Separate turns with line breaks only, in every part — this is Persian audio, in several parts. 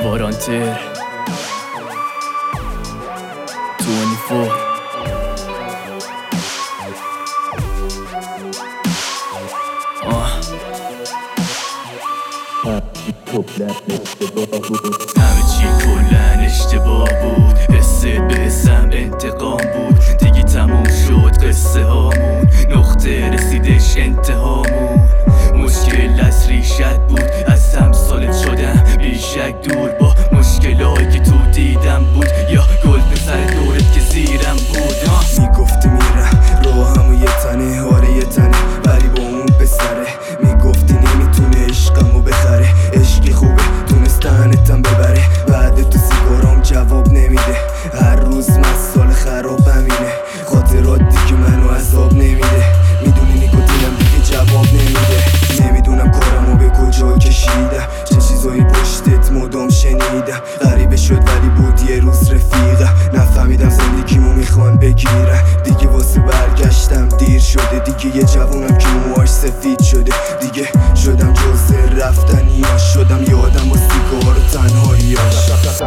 وارانتر 24 همه چی کلن اشتباه بود، حست به حسم انتقام بود، دیگه تموم شد قصه هامون، نقطه رسیدش انتهامون. مشکل از ریشت بود، از همسالت شدم بیشک دور، با مشکلایی که تو دیدم بود، یا گل به سر دورت که زیرم بود.
میگفتی میرم راهمو یه تنه، آره یه تنه، ولی با اون پسره میگفتی نمیتونه عشقمو بخره. عشقی خوبه تونست تنتم ببره، بعد تو سیگارام جواب نمیده، هر روز مسئله خراب همینه، خاطراتی که منو عذاب نمیده، میدونی نیکوتینم دیگه جواب نمیده. نمیدونم کارمو به کجا کشیدم، چه چیزایی پشتت مدام شنیدم، غریبه شد ولی بود یه روز رفیقم، نفهمیدم زندگیمو میخوان بگیرن، دیگه واسه برگشتم دیر شده، دیگه یه جوونم که موهاش سفید شده، دیگه شدم جزء رفتنیاش، شدم یادم با سیگار و تنهاییاش.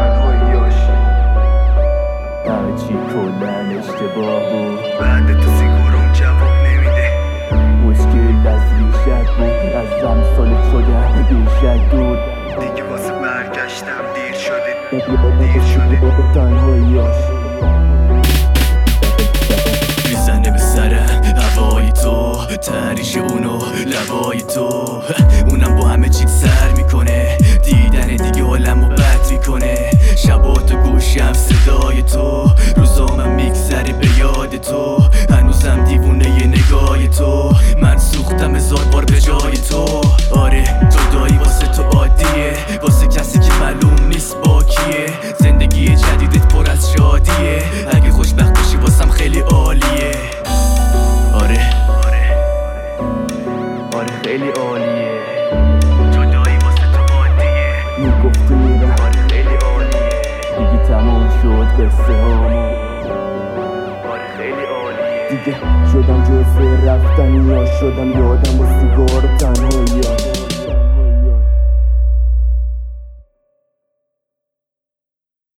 همه چی کلن اشتباه بود،
بعد تو سیگارم جواب نمیده،
مشکل از ریشت بود، از همسالت شدم بیشک دور،
دیگه واسه برگشتم دیر شده با تنهاییاش.
میزنه به سرم هوای تو، تریش اونو لبای تو، اونم با همه چیز سر میکنه، دیدن دیگه حالمو بد میکنه، شبا تو گوشم صدای تو، روزامم میگذره به یاد تو، هنوزم دیوونه ی نگاه تو، من سوختم هزار بار به جای تو. آره جدایی واسه تو عادیه، واسه کسی که معلوم نیست با کیه، زندگی جدیدت پر از شادیه، اگه خوشبخت باشی واسم خیلی عالیه. آره خیلی عالیه،
جدایی واسه تو عادیه،
میگفتی میرم،
آره خیلی عالیه،
دیگه تموم شد قصه هامون،
آره خیلی عالیه،
دیگه شدم جزء رفتنیاش، شدم یادم با سیگار و تنهاییاش.